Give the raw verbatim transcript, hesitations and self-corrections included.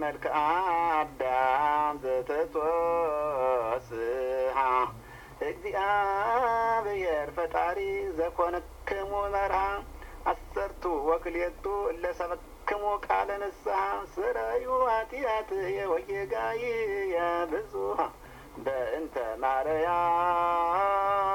መልክአ አዳም ዘተጾስሃ እግዚአብሔር ፈጣሪ ዘኮንክሙ መርሃ አሰርቱ ወክልኤቱ እለ ሰበክሙ ቃለ ንስሐ ስረዩ ኃጢአትየ ወጌጋይየ ብዙኃ በእንተ ማርያም